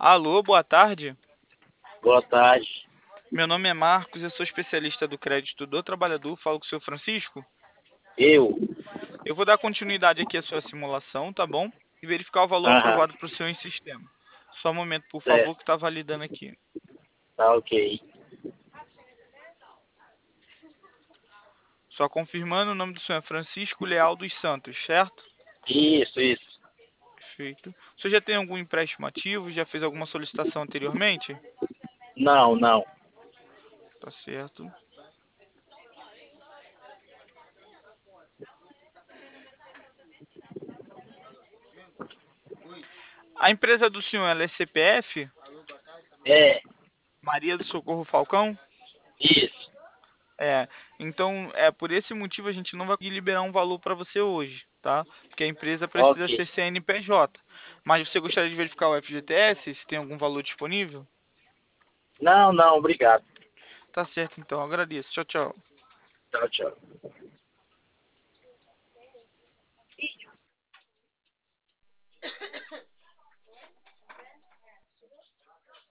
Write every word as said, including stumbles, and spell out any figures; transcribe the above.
Alô, boa tarde. Boa tarde. Meu nome é Marcos, eu sou especialista do crédito do trabalhador. Falo com o senhor Francisco. Eu? Eu vou dar continuidade aqui à sua simulação, tá bom? E verificar o valor Aham, aprovado para o senhor em sistema. Só um momento, por favor, certo. que está validando aqui. Tá ok. Só confirmando, o nome do senhor é Francisco Leal dos Santos, certo? Isso, isso. Perfeito. O senhor já tem algum empréstimo ativo? Já fez alguma solicitação anteriormente? Não, não. Tá certo. A empresa do senhor ela é C P F? É, Maria do Socorro Falcão? isso. É, então é por esse motivo a gente não vai conseguir liberar um valor para você hoje, tá? Porque a empresa Ok. precisa ser C N P J. Mas você gostaria de verificar o F G T S, se tem algum valor disponível? Não, não, obrigado. Tá certo, então, agradeço. Tchau, tchau. Tchau, tchau.